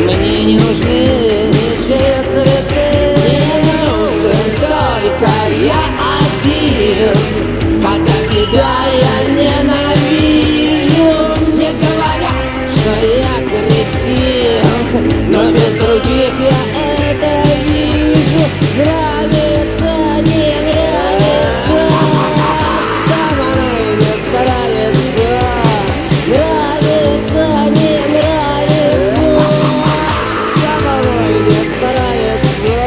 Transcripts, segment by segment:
Мне не нужны ничьи цветы, мне нужен только я один. Хотя себя я ненавижу. Мне говорят, что я кретин, но без других я это вижу. Нравится, не нравится, со мной не справится. Нравится, не нравится, со мной не справится.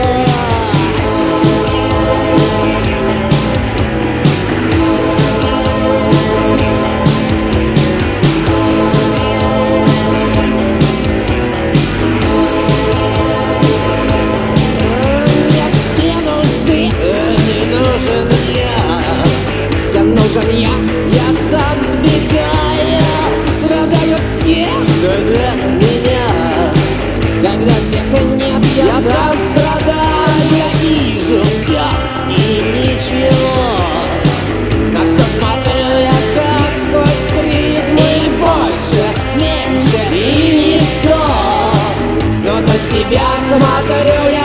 Я сам сбегаю, страдают все, кроме меня. Когда всех нет, я сам страдаю. Я вижу все и ничего. На все смотрю я как сквозь призму. И больше, меньше и ничто. Но на себя смотрю я